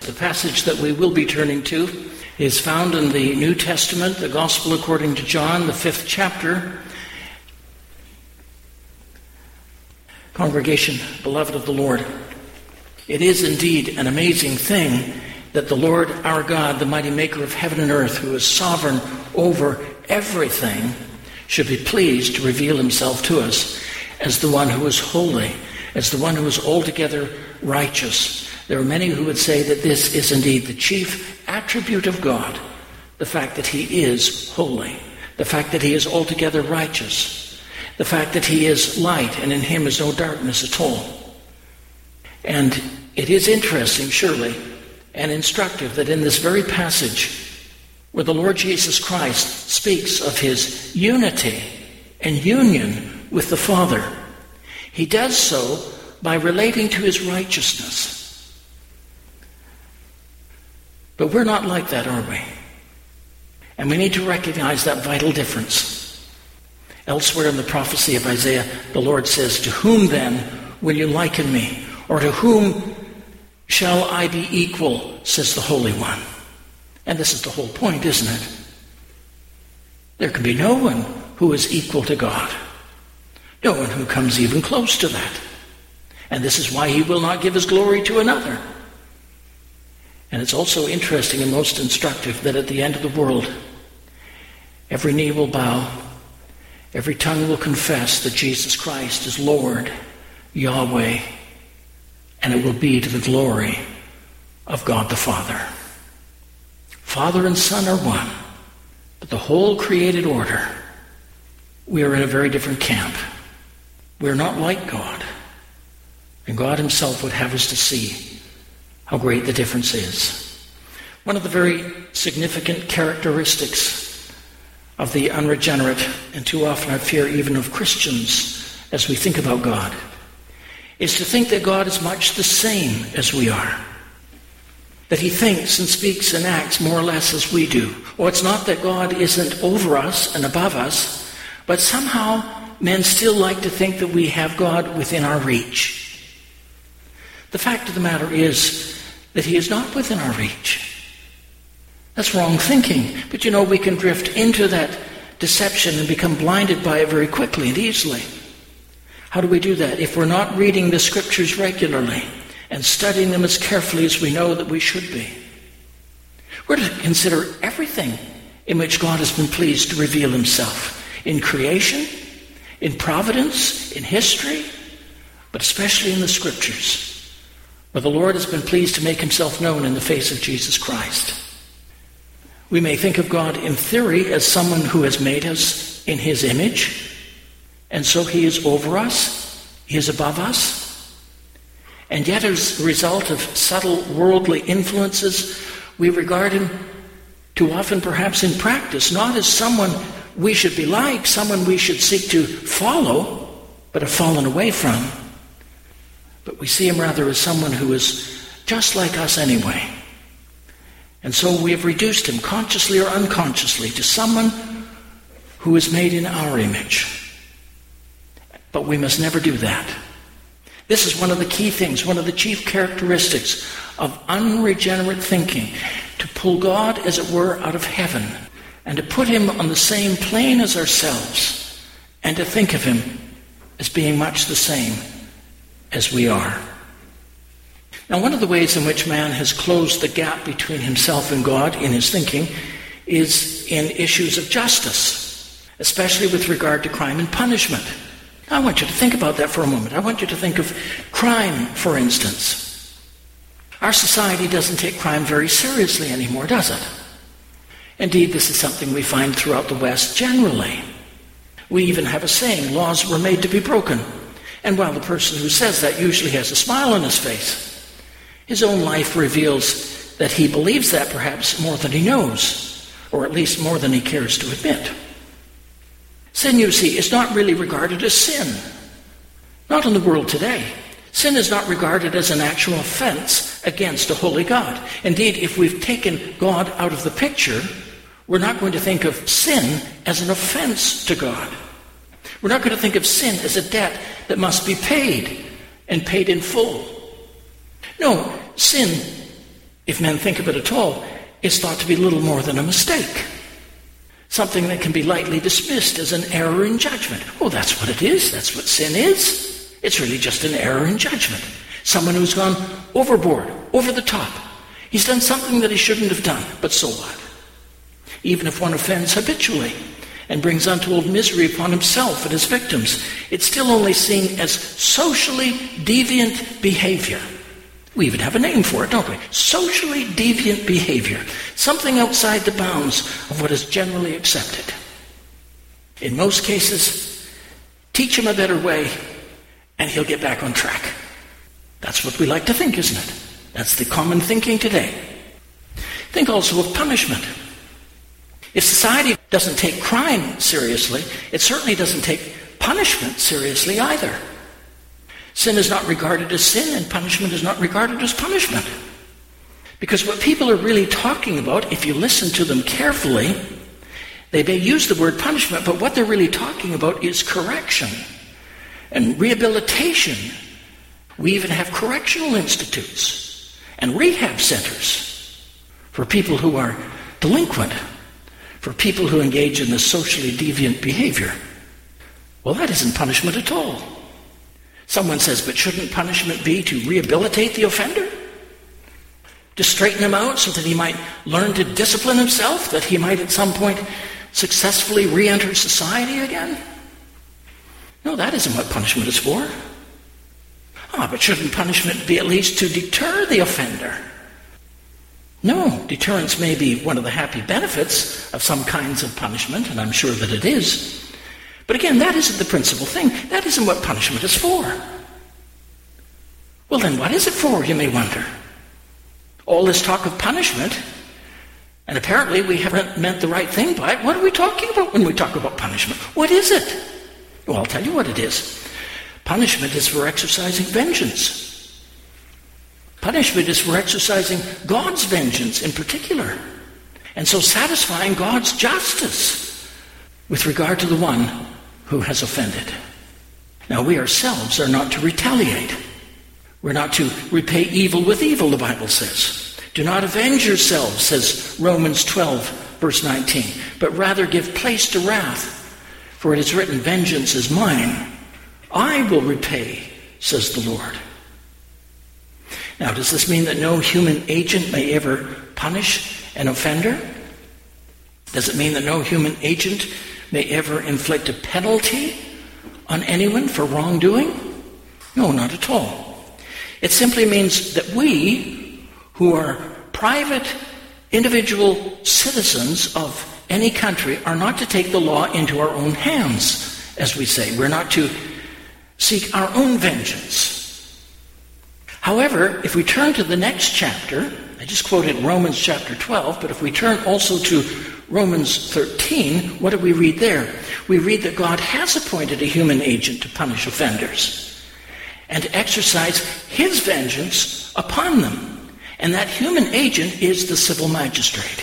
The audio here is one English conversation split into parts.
The passage that we will be turning to is found in the New Testament, the Gospel according to John, the 5th chapter. Congregation, beloved of the Lord, it is indeed an amazing thing that the Lord our God, the mighty maker of heaven and earth, who is sovereign over everything, should be pleased to reveal himself to us as the one who is holy, as the one who is altogether righteous. There are many who would say that this is indeed the chief attribute of God, the fact that he is holy, the fact that he is altogether righteous, the fact that he is light and in him is no darkness at all. And it is interesting, surely, and instructive that in this very passage where the Lord Jesus Christ speaks of his unity and union with the Father, he does so by relating to his righteousness. But we're not like that, are we? And we need to recognize that vital difference. Elsewhere in the prophecy of Isaiah, the Lord says, "To whom then will you liken me? Or to whom shall I be equal, says the Holy One." And this is the whole point, isn't it? There can be no one who is equal to God. No one who comes even close to that. And this is why he will not give his glory to another. And it's also interesting and most instructive that at the end of the world, every knee will bow, every tongue will confess that Jesus Christ is Lord, Yahweh, and it will be to the glory of God the Father. Father and Son are one, but the whole created order, we are in a very different camp. We are not like God, and God himself would have us to see how great the difference is. One of the very significant characteristics of the unregenerate, and too often I fear even of Christians as we think about God, is to think that God is much the same as we are. That he thinks and speaks and acts more or less as we do. Or it's not that God isn't over us and above us, but somehow men still like to think that we have God within our reach. The fact of the matter is that he is not within our reach. That's wrong thinking. But we can drift into that deception and become blinded by it very quickly and easily. How do we do that? If we're not reading the scriptures regularly and studying them as carefully as we know that we should be. We're to consider everything in which God has been pleased to reveal himself. In creation, in providence, in history, but especially in the scriptures, where the Lord has been pleased to make himself known in the face of Jesus Christ. We may think of God in theory as someone who has made us in his image, and so he is over us, he is above us. And yet as a result of subtle worldly influences, we regard him too often perhaps in practice, not as someone we should be like, someone we should seek to follow, but have fallen away from. But we see him rather as someone who is just like us anyway. And so we have reduced him, consciously or unconsciously, to someone who is made in our image. But we must never do that. This is one of the key things, one of the chief characteristics of unregenerate thinking, to pull God, as it were, out of heaven, and to put him on the same plane as ourselves, and to think of him as being much the same as we are. Now, one of the ways in which man has closed the gap between himself and God in his thinking is in issues of justice, especially with regard to crime and punishment. I want you to think about that for a moment. I want you to think of crime, for instance. Our society doesn't take crime very seriously anymore, does it? Indeed, this is something we find throughout the West generally. We even have a saying, laws were made to be broken. And while the person who says that usually has a smile on his face, his own life reveals that he believes that perhaps more than he knows, or at least more than he cares to admit. Sin, you see, is not really regarded as sin. Not in the world today. Sin is not regarded as an actual offense against a holy God. Indeed, if we've taken God out of the picture, we're not going to think of sin as an offense to God. We're not going to think of sin as a debt that must be paid, and paid in full. No, sin if men think of it at all, is thought to be little more than a mistake. Something that can be lightly dismissed as an error in judgment. Oh, that's what it is. That's what sin is. It's really just an error in judgment. Someone who's gone overboard, over the top. He's done something that he shouldn't have done, but so what? Even if one offends habitually and brings untold misery upon himself and his victims, it's still only seen as socially deviant behavior. We even have a name for it, don't we? Socially deviant behavior. Something outside the bounds of what is generally accepted. In most cases, teach him a better way and he'll get back on track. That's what we like to think, isn't it? That's the common thinking today. Think also of punishment. If society doesn't take crime seriously, it certainly doesn't take punishment seriously either. Sin is not regarded as sin, and punishment is not regarded as punishment. Because what people are really talking about, if you listen to them carefully, they may use the word punishment, but what they're really talking about is correction and rehabilitation. We even have correctional institutes and rehab centers for people who are delinquent, for people who engage in this socially deviant behavior. Well, that isn't punishment at all. Someone says, but shouldn't punishment be to rehabilitate the offender? To straighten him out so that he might learn to discipline himself, that he might at some point successfully re-enter society again? No, that isn't what punishment is for. But shouldn't punishment be at least to deter the offender? No, deterrence may be one of the happy benefits of some kinds of punishment, and I'm sure that it is. But again, that isn't the principal thing. That isn't what punishment is for. Well, then what is it for, you may wonder? All this talk of punishment, and apparently we haven't meant the right thing by it. What are we talking about when we talk about punishment? What is it? Well, I'll tell you what it is. Punishment is for exercising vengeance. Punishment is for exercising God's vengeance in particular. And so satisfying God's justice with regard to the one who has offended. Now, we ourselves are not to retaliate. We're not to repay evil with evil, the Bible says. Do not avenge yourselves, says Romans 12, verse 19, but rather give place to wrath, for it is written, vengeance is mine. I will repay, says the Lord. Now, does this mean that no human agent may ever punish an offender? Does it mean that no human agent may ever inflict a penalty on anyone for wrongdoing? No, not at all. It simply means that we, who are private, individual citizens of any country, are not to take the law into our own hands, as we say. We're not to seek our own vengeance. However, if we turn to the next chapter, I just quoted Romans chapter 12, but if we turn also to Romans 13, what do we read there? We read that God has appointed a human agent to punish offenders and to exercise his vengeance upon them. And that human agent is the civil magistrate.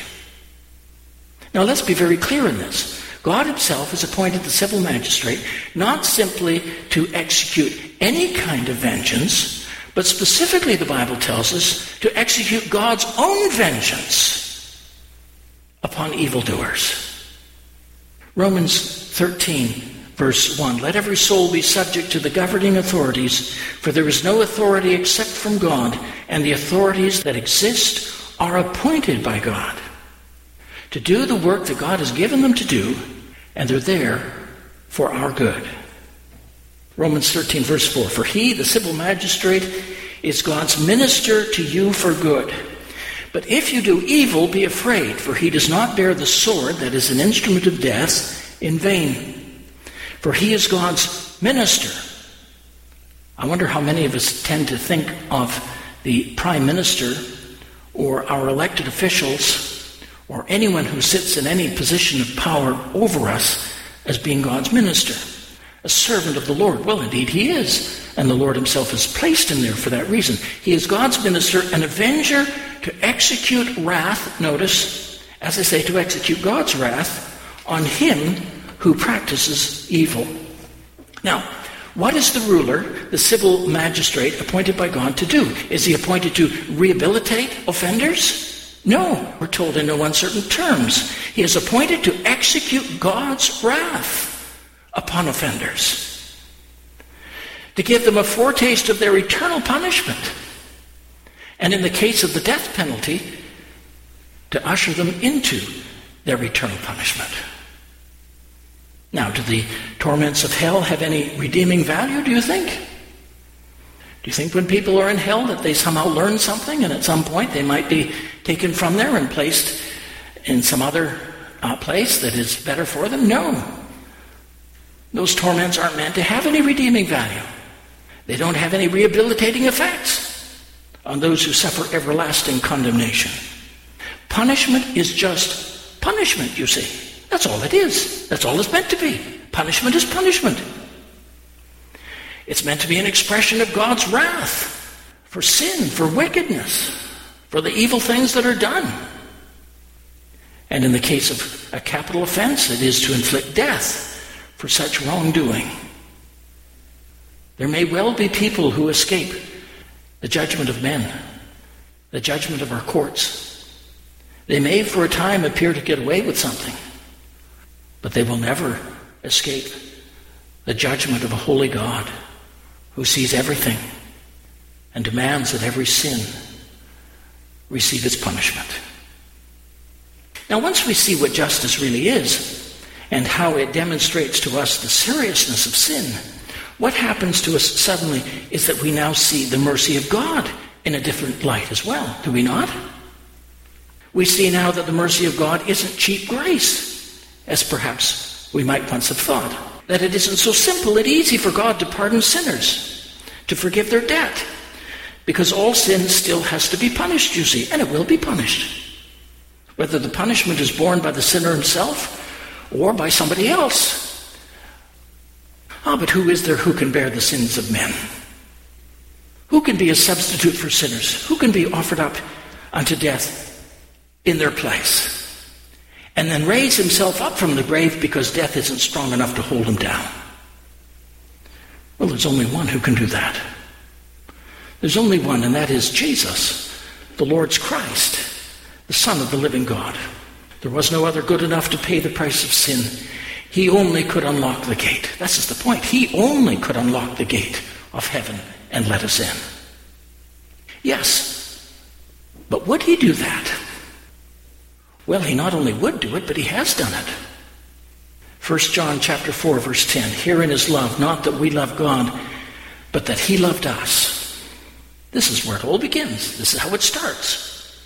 Now let's be very clear in this. God himself has appointed the civil magistrate not simply to execute any kind of vengeance, but specifically, the Bible tells us, to execute God's own vengeance upon evildoers. Romans 13, verse 1, let every soul be subject to the governing authorities, for there is no authority except from God, and the authorities that exist are appointed by God to do the work that God has given them to do, and they're there for our good. Romans 13, verse 4, for he, the civil magistrate, is God's minister to you for good. But if you do evil, be afraid, for he does not bear the sword, that is an instrument of death, in vain. For he is God's minister. I wonder how many of us tend to think of the prime minister or our elected officials or anyone who sits in any position of power over us as being God's minister, a servant of the Lord. Well, indeed he is, and the Lord himself has placed him there for that reason. He is God's minister, an avenger to execute wrath, notice, as I say, to execute God's wrath on him who practices evil. Now, What is the ruler, the civil magistrate, appointed by God to do? Is he appointed to rehabilitate offenders? No, we're told in no uncertain terms. He is appointed to execute God's wrath upon offenders, to give them a foretaste of their eternal punishment, and in the case of the death penalty, to usher them into their eternal punishment. Now, do the torments of hell have any redeeming value, do you think? Do you think when people are in hell that they somehow learn something and at some point they might be taken from there and placed in some other place that is better for them? No. Those torments aren't meant to have any redeeming value. They don't have any rehabilitating effects on those who suffer everlasting condemnation. Punishment is just punishment, you see. That's all it is. That's all it's meant to be. Punishment is punishment. It's meant to be an expression of God's wrath for sin, for wickedness, for the evil things that are done. And in the case of a capital offense, it is to inflict death for such wrongdoing. There may well be people who escape the judgment of men, the judgment of our courts. They may for a time appear to get away with something, but they will never escape the judgment of a holy God who sees everything and demands that every sin receive its punishment. Now, once we see what justice really is and how it demonstrates to us the seriousness of sin, what happens to us suddenly is that we now see the mercy of God in a different light as well, do we not? We see now that the mercy of God isn't cheap grace, as perhaps we might once have thought. That it isn't so simple and easy for God to pardon sinners, to forgive their debt, because all sin still has to be punished, you see, and it will be punished. Whether the punishment is borne by the sinner himself or by somebody else. But who is there who can bear the sins of men? Who can be a substitute for sinners? Who can be offered up unto death in their place? And then raise himself up from the grave because death isn't strong enough to hold him down. Well, there's only one who can do that. There's only one, and that is Jesus, the Lord's Christ, the Son of the living God. There was no other good enough to pay the price of sin. He only could unlock the gate. That's just the point. He only could unlock the gate of heaven and let us in. Yes, but would he do that? Well, he not only would do it, but he has done it. 1 John chapter 4, verse 10. Herein is love, not that we love God, but that he loved us. This is where it all begins. This is how it starts.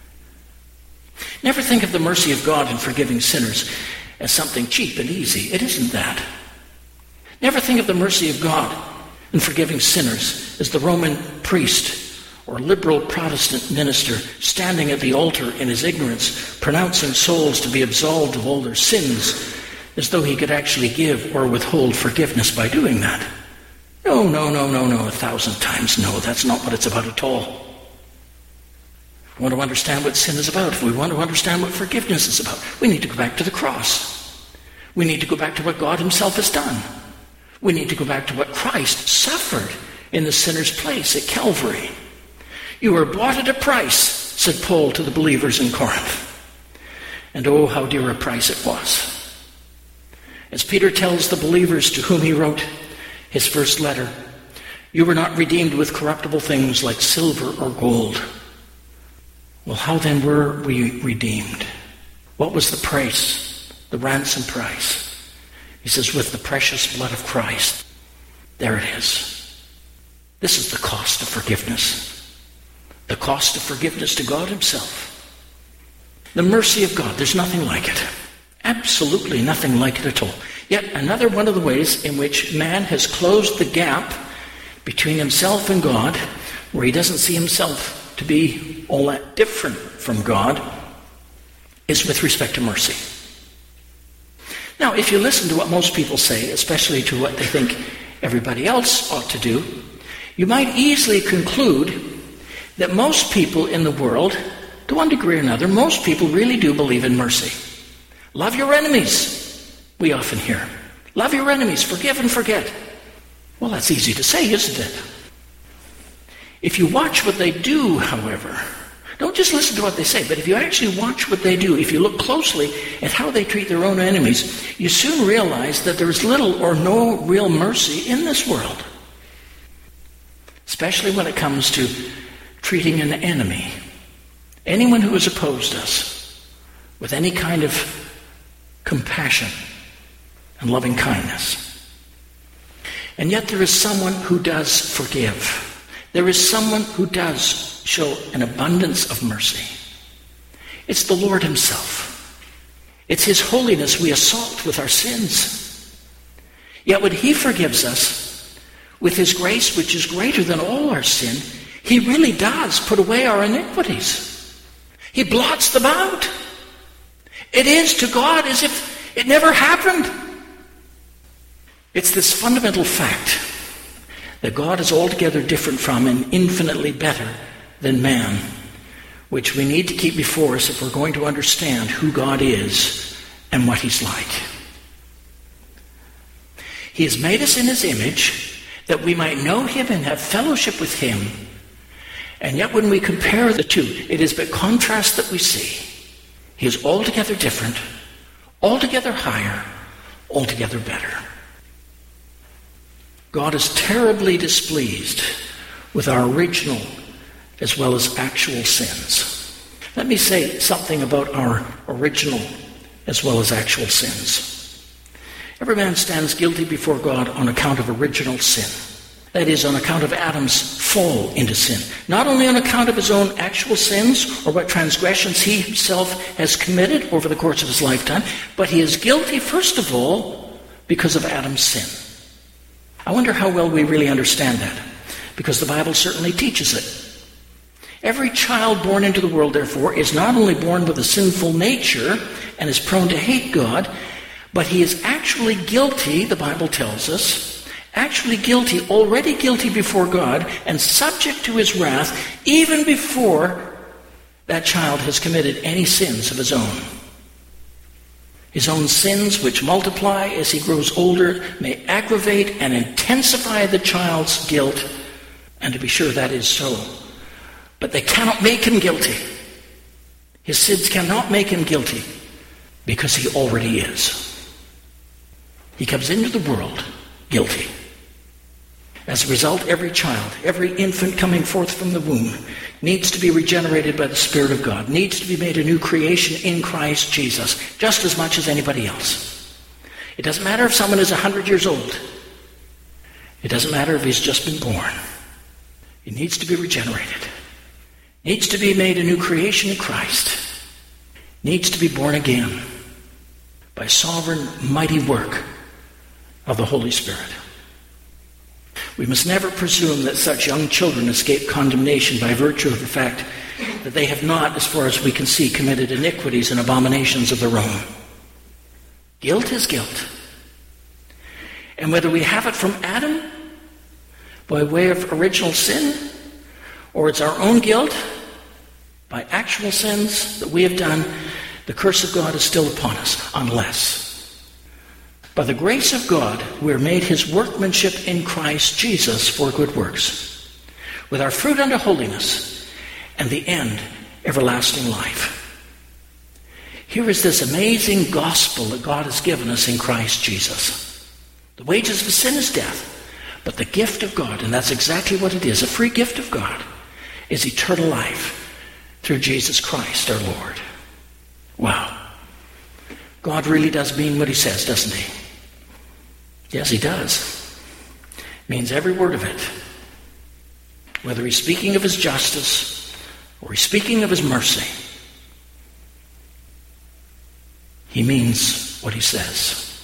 Never think of the mercy of God in forgiving sinners as something cheap and easy. It isn't that. Never think of the mercy of God in forgiving sinners as the Roman priest or liberal Protestant minister standing at the altar in his ignorance, pronouncing souls to be absolved of all their sins, as though he could actually give or withhold forgiveness by doing that. No, 1,000 times no. That's not what it's about at all. If we want to understand what sin is about, if we want to understand what forgiveness is about, we need to go back to the cross. We need to go back to what God himself has done. We need to go back to what Christ suffered in the sinner's place at Calvary. You were bought at a price, said Paul to the believers in Corinth. And oh, how dear a price it was. As Peter tells the believers to whom he wrote his first letter, you were not redeemed with corruptible things like silver or gold. Well, how then were we redeemed? What was the price, the ransom price? He says, with the precious blood of Christ. There it is. This is the cost of forgiveness. The cost of forgiveness to God himself. The mercy of God, there's nothing like it. Absolutely nothing like it at all. Yet another one of the ways in which man has closed the gap between himself and God, where he doesn't see himself to be all that different from God, is with respect to mercy. Now, if you listen to what most people say, especially to what they think everybody else ought to do, you might easily conclude that most people in the world, to one degree or another, most people really do believe in mercy. Love your enemies, we often hear. Love your enemies, forgive and forget. Well, that's easy to say, isn't it? If you watch what they do, however, don't just listen to what they say, but if you actually watch what they do, if you look closely at how they treat their own enemies, you soon realize that there is little or no real mercy in this world. Especially when it comes to treating an enemy, anyone who has opposed us, with any kind of compassion and loving kindness. And yet there is someone who does forgive. There is someone who does show an abundance of mercy. It's the Lord himself. It's his holiness we assault with our sins. Yet when he forgives us with his grace, which is greater than all our sin, he really does put away our iniquities. He blots them out. It is to God as if it never happened. It's this fundamental fact that God is altogether different from and infinitely better than man, which we need to keep before us if we're going to understand who God is and what he's like. He has made us in his image that we might know him and have fellowship with him. And yet when we compare the two, it is but contrast that we see. He is altogether different, altogether higher, altogether better. God is terribly displeased with our original as well as actual sins. Let me say something about our original as well as actual sins. Every man stands guilty before God on account of original sin. That is, on account of Adam's fall into sin. Not only on account of his own actual sins or what transgressions he himself has committed over the course of his lifetime, but he is guilty, first of all, because of Adam's sin. I wonder how well we really understand that, because the Bible certainly teaches it. Every child born into the world, therefore, is not only born with a sinful nature and is prone to hate God, but he is actually guilty, the Bible tells us, already guilty before God, and subject to his wrath even before that child has committed any sins of his own. His own sins, which multiply as he grows older, may aggravate and intensify the child's guilt, and to be sure that is so. But they cannot make him guilty. His sins cannot make him guilty because he already is. He comes into the world guilty. As a result, every child, every infant coming forth from the womb needs to be regenerated by the Spirit of God, needs to be made a new creation in Christ Jesus, just as much as anybody else. It doesn't matter if someone is 100 years old. It doesn't matter if he's just been born. He needs to be regenerated. Needs to be made a new creation in Christ. Needs to be born again by a sovereign, mighty work of the Holy Spirit. We must never presume that such young children escape condemnation by virtue of the fact that they have not, as far as we can see, committed iniquities and abominations of their own. Guilt is guilt. And whether we have it from Adam by way of original sin, or it's our own guilt by actual sins that we have done, the curse of God is still upon us, unless by the grace of God, we are made his workmanship in Christ Jesus for good works, with our fruit unto holiness, and the end, everlasting life. Here is this amazing gospel that God has given us in Christ Jesus. The wages of sin is death, but the gift of God, and that's exactly what it is, a free gift of God, is eternal life through Jesus Christ our Lord. Wow. God really does mean what he says, doesn't he? Yes, he does. Means every word of it. Whether he's speaking of his justice or he's speaking of his mercy, he means what he says.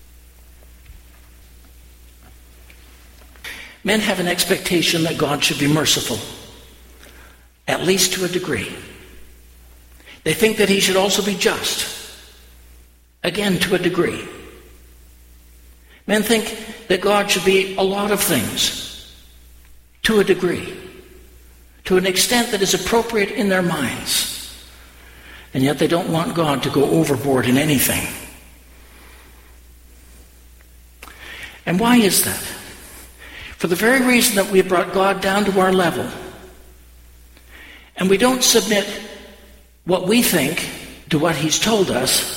Men have an expectation that God should be merciful, at least to a degree. They think that he should also be just, again to a degree. Men think that God should be a lot of things, to a degree, to an extent that is appropriate in their minds. And yet they don't want God to go overboard in anything. And why is that? for the very reason that we have brought God down to our level. And we don't submit what we think to what he's told us,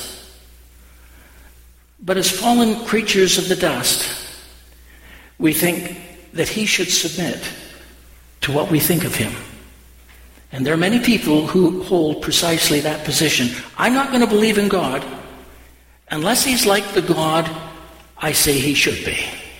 but as fallen creatures of the dust, we think that he should submit to what we think of him. And there are many people who hold precisely that position. I'm not going to believe in God unless he's like the God I say he should be.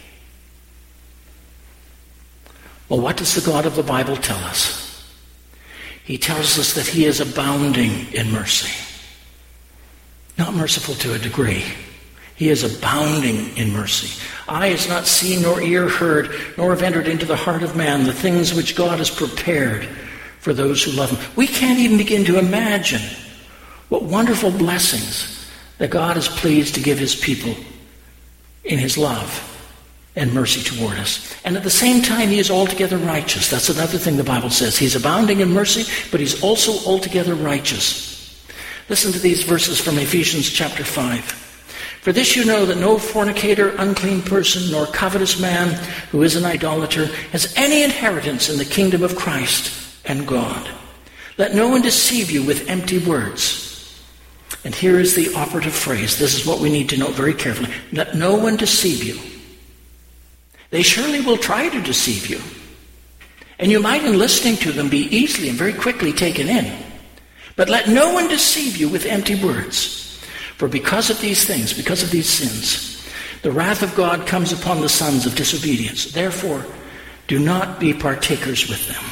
Well, what does the God of the Bible tell us? He tells us that he is abounding in mercy. Not merciful to a degree. He is abounding in mercy. Eye has not seen, nor ear heard, nor have entered into the heart of man the things which God has prepared for those who love him. We can't even begin to imagine what wonderful blessings that God is pleased to give his people in his love and mercy toward us. And at the same time, he is altogether righteous. That's another thing the Bible says. He's abounding in mercy, but he's also altogether righteous. Listen to these verses from Ephesians chapter 5. For this you know, that no fornicator, unclean person, nor covetous man who is an idolater has any inheritance in the kingdom of Christ and God. Let no one deceive you with empty words. And here is the operative phrase. This is what we need to note very carefully. Let no one deceive you. They surely will try to deceive you. And you might, in listening to them, be easily and very quickly taken in. But let no one deceive you with empty words. For because of these things, because of these sins, the wrath of God comes upon the sons of disobedience. Therefore, do not be partakers with them.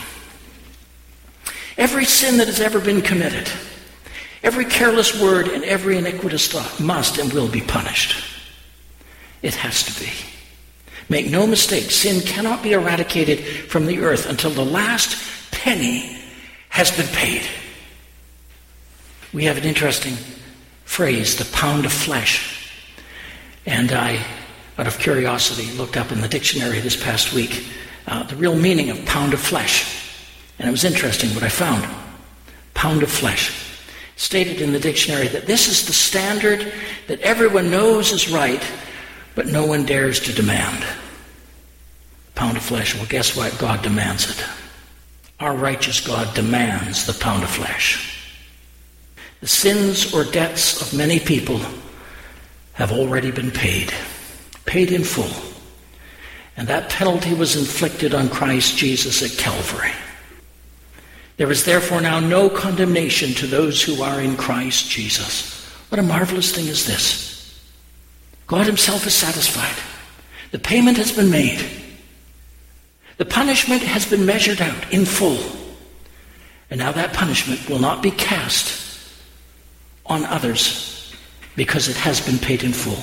Every sin that has ever been committed, every careless word and every iniquitous thought must and will be punished. It has to be. Make no mistake, sin cannot be eradicated from the earth until the last penny has been paid. We have an interesting phrase, the pound of flesh. And I, out of curiosity, looked up in the dictionary this past week the real meaning of pound of flesh. And it was interesting what I found. Pound of flesh. Stated in the dictionary that this is the standard that everyone knows is right, but no one dares to demand. Pound of flesh. Well, guess what? God demands it. Our righteous God demands the pound of flesh. The sins or debts of many people have already been paid in full. And that penalty was inflicted on Christ Jesus at Calvary. There is therefore now no condemnation to those who are in Christ Jesus. What a marvelous thing is this. God himself is satisfied. The payment has been made. The punishment has been measured out in full. And now that punishment will not be cast on others because it has been paid in full.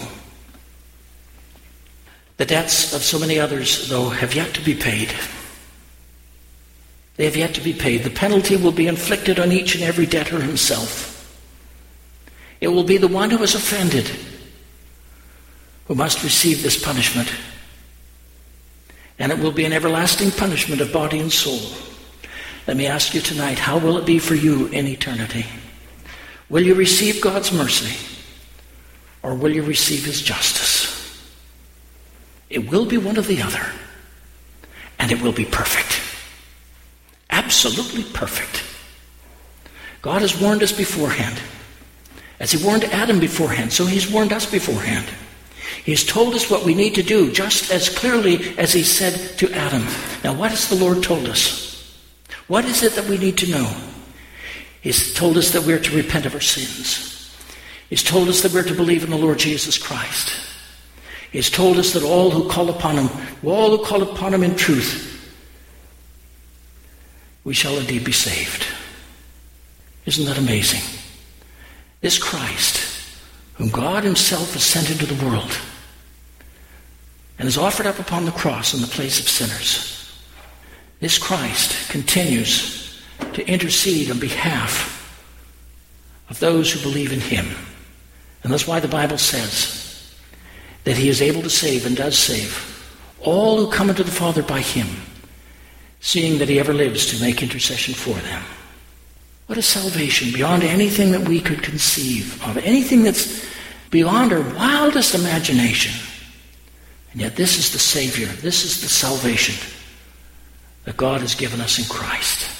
The debts of so many others, though, have yet to be paid. They have yet to be paid. The penalty will be inflicted on each and every debtor himself. It will be the one who is offended who must receive this punishment. And it will be an everlasting punishment of body and soul. Let me ask you tonight, how will it be for you in eternity? Will you receive God's mercy, or will you receive his justice? It will be one or the other, and it will be perfect. Absolutely perfect. God has warned us beforehand. As he warned Adam beforehand, so he's warned us beforehand. He's told us what we need to do just as clearly as he said to Adam. Now, what has the Lord told us? What is it that we need to know? He's told us that we're to repent of our sins. He's told us that we're to believe in the Lord Jesus Christ. He's told us that all who call upon him in truth, we shall indeed be saved. Isn't that amazing? This Christ, whom God himself has sent into the world and has offered up upon the cross in the place of sinners, this Christ continues to intercede on behalf of those who believe in him. And that's why the Bible says that he is able to save and does save all who come unto the Father by him, seeing that he ever lives to make intercession for them. What a salvation beyond anything that we could conceive of, anything that's beyond our wildest imagination. And yet this is the Savior, this is the salvation that God has given us in Christ.